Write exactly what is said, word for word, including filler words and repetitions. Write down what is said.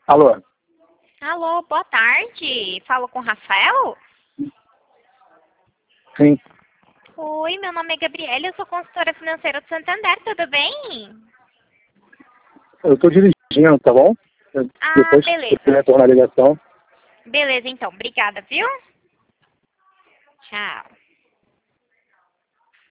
Alô? Alô, boa tarde. Falo com o Rafael? Sim. Oi, meu nome é Gabriela, eu sou consultora financeira do Santander, tudo bem? Eu estou dirigindo, tá bom? Eu- Ah, Depois que beleza. você retornar a ligação. Beleza, então. Obrigada, viu? Tchau.